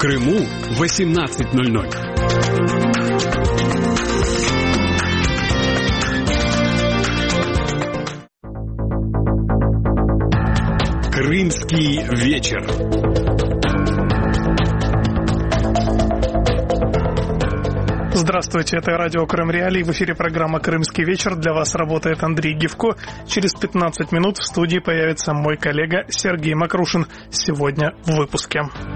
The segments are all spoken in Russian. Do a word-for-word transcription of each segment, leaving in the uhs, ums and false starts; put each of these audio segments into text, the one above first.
Крыму восемнадцать ноль ноль. Крымский вечер. Здравствуйте, это радио Крым Реалии. В эфире программа «Крымский вечер». Для вас работает Андрей Гивко. Через пятнадцать минут в студии появится мой коллега Сергей Макрушин. Сегодня в выпуске.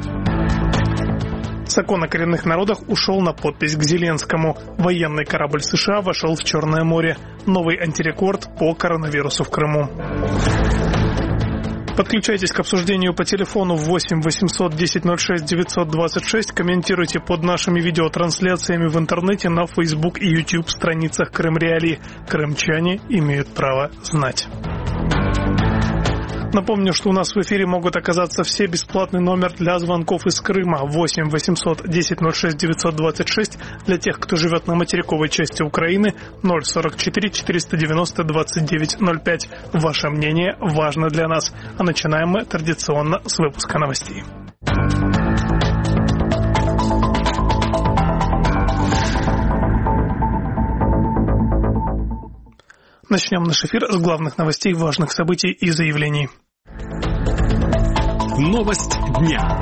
Закон о коренных народах ушел на подпись к Зеленскому. Военный корабль США вошел в Черное море. Новый антирекорд по коронавирусу в Крыму. Подключайтесь к обсуждению по телефону восемь восемьсот десять ноль шесть девятьсот двадцать шесть. Комментируйте под нашими видеотрансляциями в интернете на Facebook и YouTube страницах Крым Реалии. Крымчане имеют право знать. Напомню, что у нас в эфире могут оказаться все. Бесплатный номер для звонков из Крыма восемь восемьсот десять ноль шесть девятьсот двадцать шесть. Для тех, кто живет на материковой части Украины, ноль сорок четыре четыреста девяносто двадцать девять ноль пять. Ваше мнение важно для нас. А начинаем мы традиционно с выпуска новостей. Начнем наш эфир с главных новостей, важных событий и заявлений. Новость дня.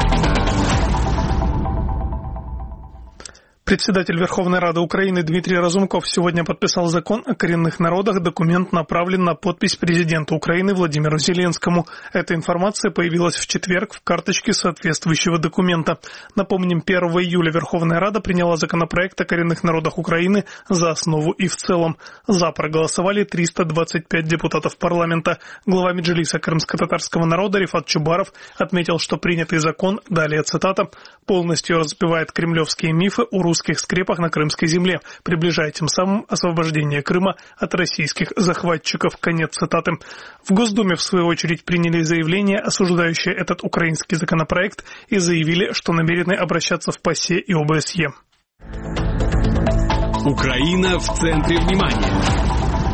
Председатель Верховной Рады Украины Дмитрий Разумков сегодня подписал закон о коренных народах. Документ направлен на подпись президенту Украины Владимиру Зеленскому. Эта информация появилась в четверг в карточке соответствующего документа. Напомним, первого июля Верховная Рада приняла законопроект о коренных народах Украины за основу и в целом. За проголосовали триста двадцать пять депутатов парламента. Глава Меджлиса крымско-татарского народа Рифат Чубаров отметил, что принятый закон, далее цитата, полностью разбивает кремлевские мифы о русских скрепах на крымской земле, приближая тем самым освобождение Крыма от российских захватчиков. Конец цитаты. В Госдуме, в свою очередь, приняли заявление, осуждающее этот украинский законопроект, и заявили, что намерены обращаться в ПАСЕ и ОБСЕ. Украина в центре внимания.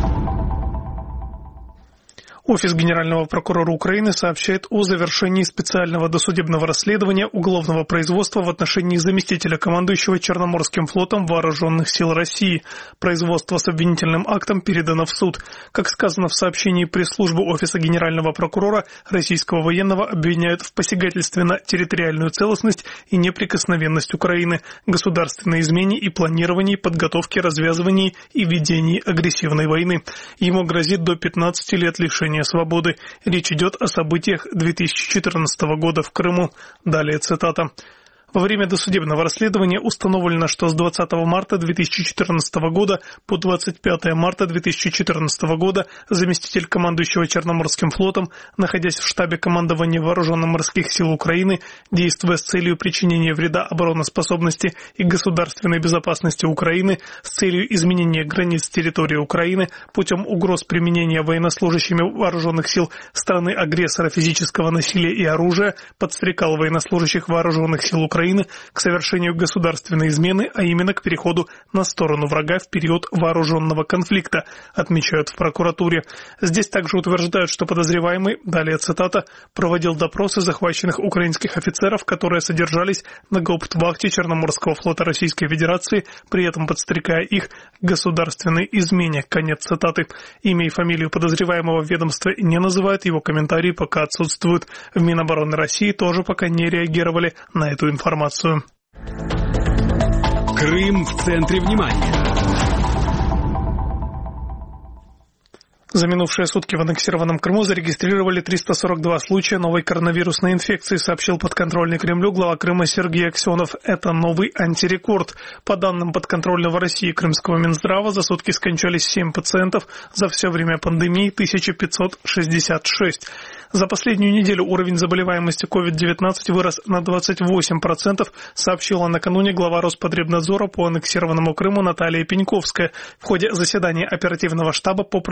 Офис Генерального прокурора Украины сообщает о завершении специального досудебного расследования уголовного производства в отношении заместителя командующего Черноморским флотом Вооруженных сил России. Производство с обвинительным актом передано в суд. Как сказано в сообщении пресс-службы Офиса Генерального прокурора, российского военного обвиняют в посягательстве на территориальную целостность и неприкосновенность Украины, государственной измене и планировании, подготовке, развязывании и ведении агрессивной войны. Ему грозит до пятнадцати лет лишения свободы. Речь идет о событиях две тысячи четырнадцатого года в Крыму. Далее цитата. Во время досудебного расследования установлено, что с двадцатого марта две тысячи четырнадцатого года по двадцать пятое марта две тысячи четырнадцатого года заместитель командующего Черноморским флотом, находясь в штабе командования Вооруженно-морских сил Украины, действуя с целью причинения вреда обороноспособности и государственной безопасности Украины, с целью изменения границ территории Украины путем угроз применения военнослужащими вооруженных сил страны-агрессора физического насилия и оружия, подстрекал военнослужащих вооруженных сил Украины к совершению государственной измены, а именно к переходу на сторону врага в период вооруженного конфликта, отмечают в прокуратуре. Здесь также утверждают, что подозреваемый, далее цитата, проводил допросы захваченных украинских офицеров, которые содержались на гауптвахте Черноморского флота Российской Федерации, при этом подстрекая их к государственной измене. Конец цитаты. Имя и фамилию подозреваемого в ведомстве не называют, его комментарии пока отсутствуют. В Минобороны России тоже пока не реагировали на эту информацию. Информацию. Крым в центре внимания. За минувшие сутки в аннексированном Крыму зарегистрировали триста сорок два случая новой коронавирусной инфекции, сообщил подконтрольный Кремлю глава Крыма Сергей Аксенов. Это новый антирекорд. По данным подконтрольного России Крымского Минздрава, за сутки скончались семь пациентов, за все время пандемии тысяча пятьсот шестьдесят шесть. За последнюю неделю уровень заболеваемости ковид девятнадцать вырос на двадцать восемь процентов, сообщила накануне глава Роспотребнадзора по аннексированному Крыму Наталья Пеньковская в ходе заседания оперативного штаба по противодействию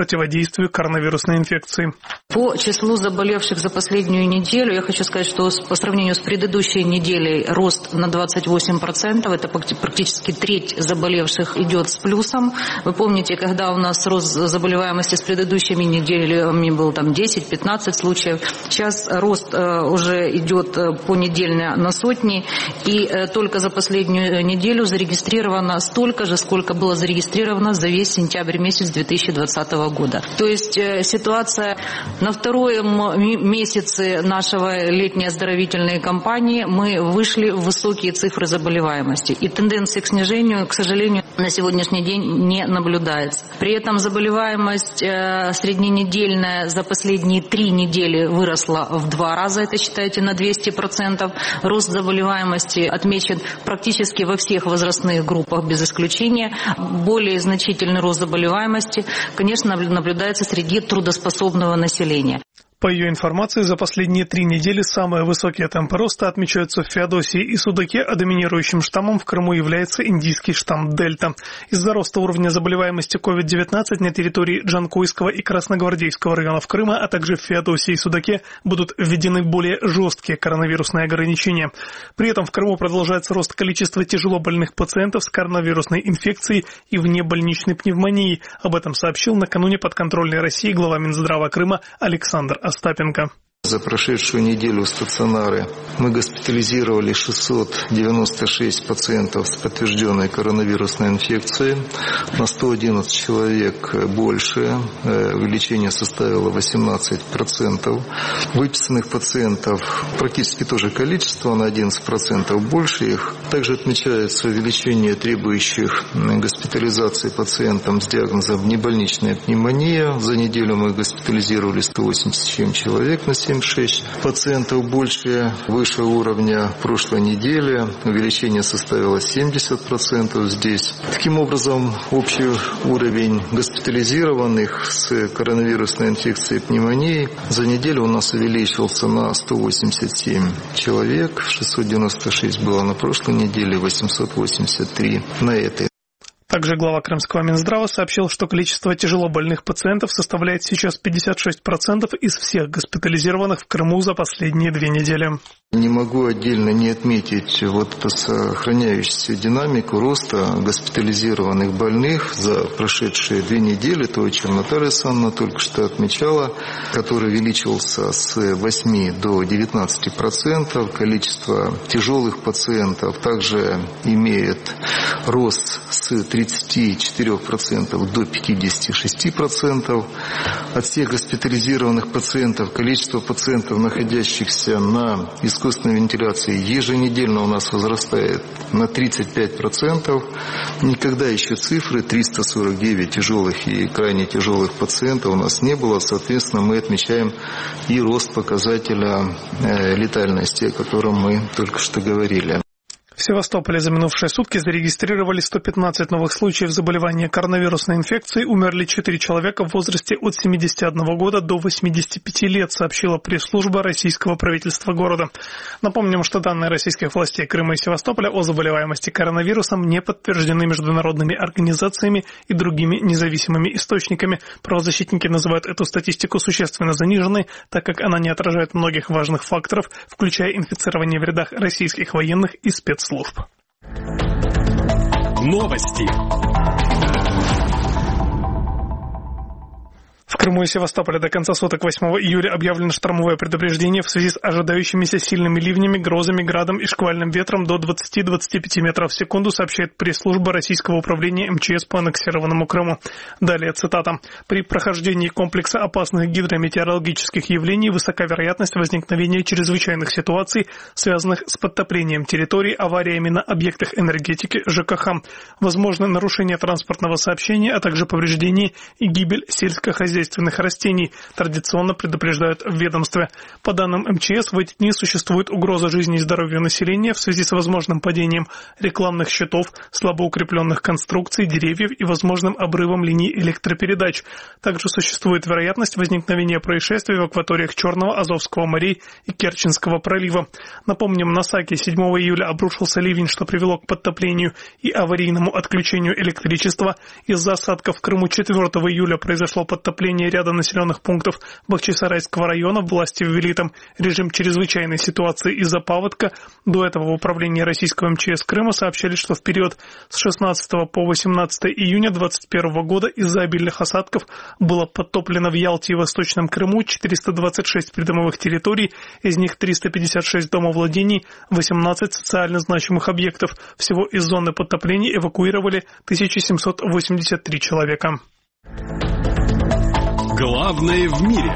действию коронавирусной инфекции. По числу заболевших за последнюю неделю, я хочу сказать, что по сравнению с предыдущей неделей рост на двадцать восемь процентов, это практически треть заболевших идет с плюсом. Вы помните, когда у нас рост заболеваемости с предыдущими неделями был там десять-пятнадцать случаев, сейчас рост уже идет понедельно на сотни, и только за последнюю неделю зарегистрировано столько же, сколько было зарегистрировано за весь сентябрь месяц две тысячи двадцатого года. То есть ситуация на втором месяце нашего летней оздоровительной кампании мы вышли в высокие цифры заболеваемости, и тенденции к снижению, к сожалению, на сегодняшний день не наблюдается. При этом заболеваемость средненедельная за последние три недели выросла в два раза, это считайте на двести процентов. Рост заболеваемости отмечен практически во всех возрастных группах без исключения. Более значительный рост заболеваемости, конечно, наблюдается среди трудоспособного населения. По ее информации, за последние три недели самые высокие темпы роста отмечаются в Феодосии и Судаке, а доминирующим штаммом в Крыму является индийский штамм Дельта. Из-за роста уровня заболеваемости ковид девятнадцать на территории Джанкойского и Красногвардейского районов Крыма, а также в Феодосии и Судаке будут введены более жесткие коронавирусные ограничения. При этом в Крыму продолжается рост количества тяжелобольных пациентов с коронавирусной инфекцией и внебольничной пневмонией. Об этом сообщил накануне подконтрольной России глава Минздрава Крыма Александр Остапенко. За прошедшую неделю в стационары мы госпитализировали шестьсот девяносто шесть пациентов с подтвержденной коронавирусной инфекцией. На сто одиннадцать человек больше. Увеличение составило восемнадцать процентов. Выписанных пациентов практически то же количество, на одиннадцать процентов больше их. Также отмечается увеличение требующих госпитализации пациентам с диагнозом небольничная пневмония. За неделю мы госпитализировали сто восемьдесят семь человек на семь шесть пациентов больше, выше уровня прошлой недели. Увеличение составило семьдесят процентов здесь. Таким образом, общий уровень госпитализированных с коронавирусной инфекцией и пневмонией за неделю у нас увеличился на сто восемьдесят семь человек. шестьсот девяносто шесть было на прошлой неделе, восемьсот восемьдесят три на этой. Также глава Крымского Минздрава сообщил, что количество тяжелобольных пациентов составляет сейчас пятьдесят шесть процентов из всех госпитализированных в Крыму за последние две недели. Не могу отдельно не отметить вот эту сохраняющуюся динамику роста госпитализированных больных за прошедшие две недели, то, о чем Наталья Александровна только что отмечала, который увеличился с восьми до девятнадцати процентов. Количество тяжелых пациентов также имеет рост с тридцати четырёх процентов до пятидесяти шести процентов. От всех госпитализированных пациентов количество пациентов, находящихся на искусственной вентиляции, еженедельно у нас возрастает на тридцать пять процентов. Никогда еще цифры триста сорок девять тяжелых и крайне тяжелых пациентов у нас не было. Соответственно, мы отмечаем и рост показателя летальности, о котором мы только что говорили. В Севастополе за минувшие сутки зарегистрировали сто пятнадцать новых случаев заболевания коронавирусной инфекцией. Умерли четыре человека в возрасте от семидесяти одного года до восьмидесяти пяти лет, сообщила пресс-служба российского правительства города. Напомним, что данные российских властей Крыма и Севастополя о заболеваемости коронавирусом не подтверждены международными организациями и другими независимыми источниками. Правозащитники называют эту статистику существенно заниженной, так как она не отражает многих важных факторов, включая инфицирование в рядах российских военных и спецслужб. Служб. Новости. В Крыму и Севастополе до конца суток восьмого июля объявлено штормовое предупреждение в связи с ожидающимися сильными ливнями, грозами, градом и шквальным ветром до двадцати-двадцати пяти метров в секунду, сообщает пресс-служба Российского управления эм че эс по аннексированному Крыму. Далее цитата. При прохождении комплекса опасных гидрометеорологических явлений высока вероятность возникновения чрезвычайных ситуаций, связанных с подтоплением территорий, авариями на объектах энергетики, жэ ка ха. Возможно нарушение транспортного сообщения, а также повреждение и гибель сельскохозяйственных растений, традиционно предупреждают в ведомстве. По данным эм че эс, в эти дни существует угроза жизни и здоровью населения в связи с возможным падением рекламных щитов, слабо укрепленных конструкций, деревьев и возможным обрывом линий электропередач. Также существует вероятность возникновения происшествий в акваториях Черного, Азовского морей и Керченского пролива. Напомним, на Саке седьмого июля обрушился ливень, что привело к подтоплению и аварийному отключению электричества. Из-за осадков в Крыму четвёртого июля произошло подтопление населения ряда населенных пунктов Бахчисарайского района власти ввели там режим чрезвычайной ситуации из-за паводка. До этого в управлении российского эм че эс Крыма сообщали, что в период с шестнадцатого по восемнадцатое июня две тысячи двадцать первого года из-за обильных осадков было подтоплено в Ялте и Восточном Крыму четыреста двадцать шесть придомовых территорий, из них триста пятьдесят шесть домовладений, восемнадцать социально значимых объектов. Всего из зоны подтопления эвакуировали тысяча семьсот восемьдесят три человека. Главное в мире.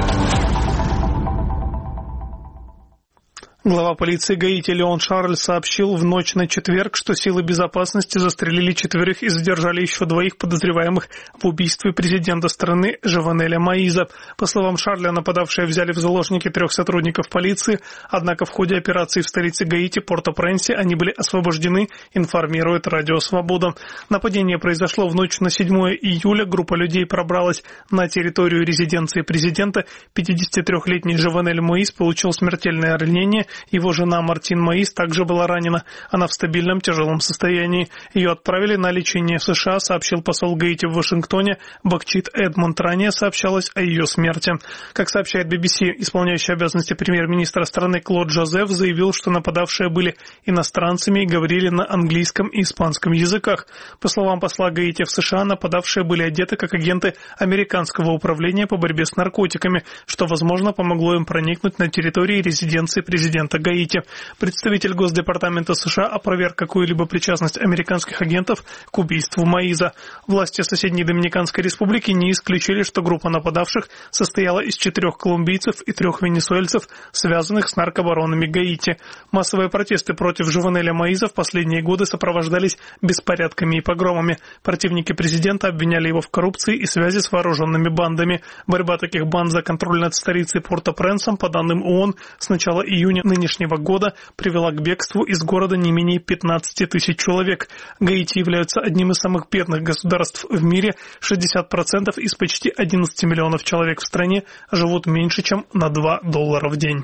Глава полиции Гаити Леон Шарль сообщил в ночь на четверг, что силы безопасности застрелили четверых и задержали еще двоих подозреваемых в убийстве президента страны Жованеля Моиза. По словам Шарля, нападавшие взяли в заложники трех сотрудников полиции, однако в ходе операции в столице Гаити, Порто-Пренсе, они были освобождены, информирует Радио Свобода. Нападение произошло в ночь на седьмое июля. Группа людей пробралась на территорию резиденции президента. пятидесятитрёхлетний Жованель Моиз получил смертельное ранение. Его жена Мартин Моиз также была ранена. Она в стабильном тяжелом состоянии. Ее отправили на лечение в США, сообщил посол Гаити в Вашингтоне. Бакчит Эдмонд. Ранее сообщалось о ее смерти. Как сообщает би би си, исполняющий обязанности премьер-министра страны Клод Жозеф заявил, что нападавшие были иностранцами и говорили на английском и испанском языках. По словам посла Гаити в США, нападавшие были одеты как агенты американского управления по борьбе с наркотиками, что, возможно, помогло им проникнуть на территории резиденции президента Гаити. Представитель Госдепартамента США опроверг какую-либо причастность американских агентов к убийству Моиза. Власти соседней Доминиканской республики не исключили, что группа нападавших состояла из четырех колумбийцев и трех венесуэльцев, связанных с наркобаронами Гаити. Массовые протесты против Жованеля Моиза в последние годы сопровождались беспорядками и погромами. Противники президента обвиняли его в коррупции и связи с вооруженными бандами. Борьба таких банд за контроль над столицей Порто-Пренсом, по данным ООН, с начала июня нынешнего года привела к бегству из города не менее пятнадцати тысяч человек. Гаити является одним из самых бедных государств в мире. шестьдесят процентов из почти одиннадцати миллионов человек в стране живут меньше, чем на два доллара в день.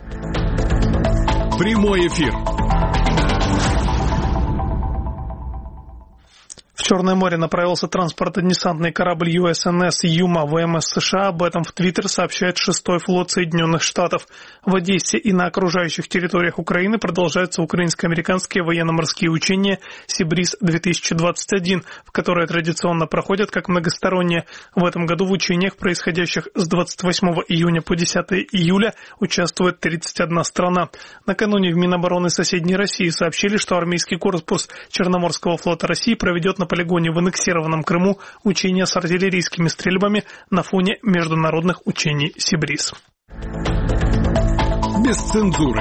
Прямой эфир. В Черное море направился транспортно-десантный корабль ю эс эн эс «Юма» вэ эм эс США. Об этом в Твиттер сообщает шестой флот Соединенных Штатов. В Одессе и на окружающих территориях Украины продолжаются украинско-американские военно-морские учения «Сибриз-две тысячи двадцать один», в которые традиционно проходят как многосторонние. В этом году в учениях, происходящих с двадцать восьмого июня по десятое июля, участвует тридцать одна страна. Накануне в Минобороны соседней России сообщили, что армейский корпус Черноморского флота России проведет на полигоне в аннексированном Крыму учения с артиллерийскими стрельбами на фоне международных учений «Сибриз». Без цензуры.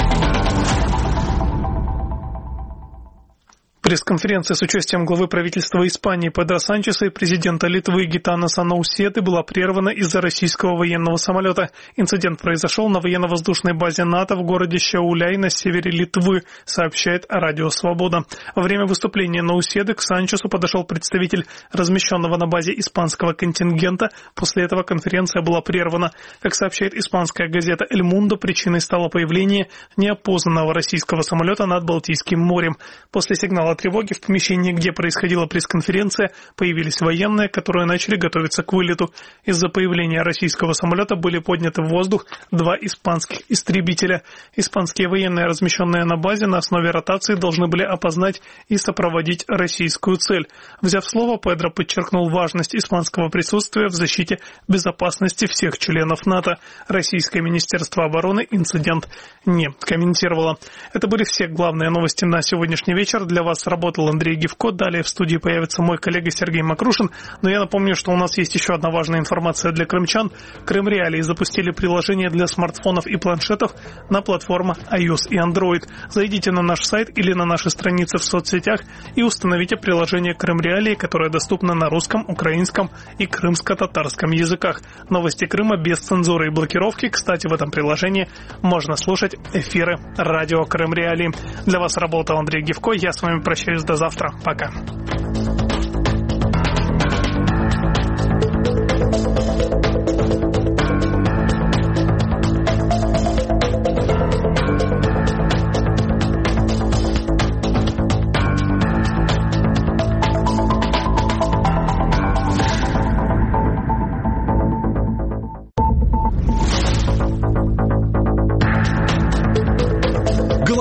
Пресс-конференция с участием главы правительства Испании Педро Санчеса и президента Литвы Гитанаса Науседы была прервана из-за российского военного самолета. Инцидент произошел на военно-воздушной базе НАТО в городе Шауляй на севере Литвы, сообщает Радио Свобода. Во время выступления Науседы к Санчесу подошел представитель размещенного на базе испанского контингента. После этого конференция была прервана. Как сообщает испанская газета «Эль Мундо», причиной стало появление неопознанного российского самолета над Балтийским морем. После сигнала тревоги в помещении, где происходила пресс-конференция, появились военные, которые начали готовиться к вылету. Из-за появления российского самолета были подняты в воздух два испанских истребителя. Испанские военные, размещенные на базе, на основе ротации должны были опознать и сопроводить российскую цель. Взяв слово, Педро подчеркнул важность испанского присутствия в защите безопасности всех членов НАТО. Российское министерство обороны инцидент не комментировало. Это были все главные новости на сегодняшний вечер. Для вас работал Андрей Гивко. Далее в студии появится мой коллега Сергей Макрушин. Но я напомню, что у нас есть еще одна важная информация для крымчан. Крым Реалии запустили приложение для смартфонов и планшетов на платформах iOS и Android. Зайдите на наш сайт или на наши страницы в соцсетях и установите приложение Крым Реалии, которое доступно на русском, украинском и крымско-татарском языках. Новости Крыма без цензуры и блокировки. Кстати, в этом приложении можно слушать эфиры радио Крым Реалии. Для вас работал Андрей Гивко. Я с вами прощаюсь до завтра. Пока.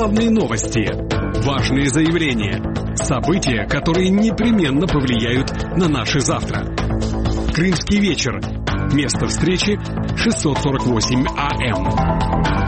Главные новости, важные заявления, события, которые непременно повлияют на наше завтра. Крымский вечер. Место встречи шестьсот сорок восемь АМ.